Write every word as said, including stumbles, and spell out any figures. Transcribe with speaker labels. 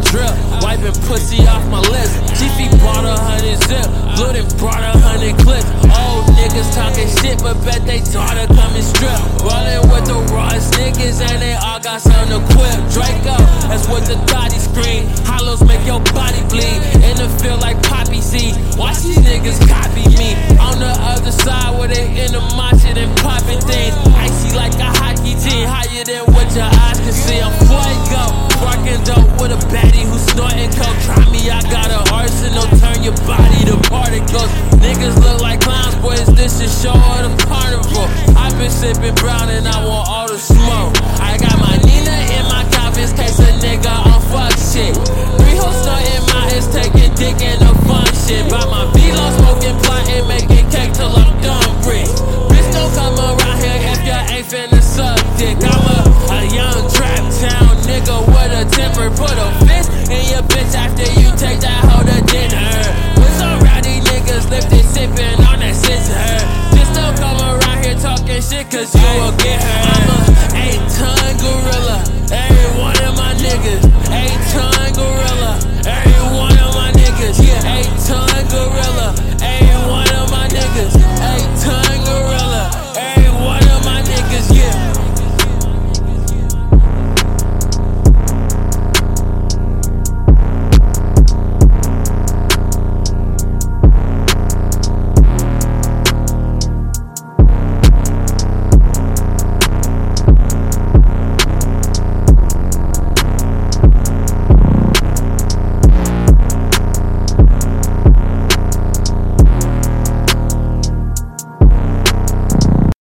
Speaker 1: drip. Wiping pussy off my list. G F bought a hundred zip. Blue then brought a hundred clips. Old niggas talking shit, but bet they daughter coming strip. Rollin' with the rawest niggas and they all got something to quip. Draco, that's what the Dottie scream. Hollows make your body bleed. In the field like poppy seed. Watch these niggas copy me. On the other side where they in the mosh shit and popping things. Icy like a hockey team. Higher than what your eyes can see. I'm fuego. Barking dope with a baddie who's snorting coke. Try me, I got an arsenal. Turn your body to particles. Niggas look like clowns, boys. This is show of the carnival. I've been sipping brown and I want all the smoke. I got my Nina in my coffins, case a nigga on fuck shit. Three hoes snorting my ass, taking dick in the fun shit. By my velo, smoking blunt and making cake till I'm done rich. Bitch, don't come around here if you ain't finna suck dick. I'm a, a young trap town nigga with a temper. Put a fist in your bitch after you take that hoe to dinner. With some rowdy niggas lifted, sipping on that scissor. Just don't come around here talking shit, cause you will get her. I'm a eight ton gorilla, every one of my niggas. Eight ton gorilla, every one of my niggas. Yeah, eight ton gorilla.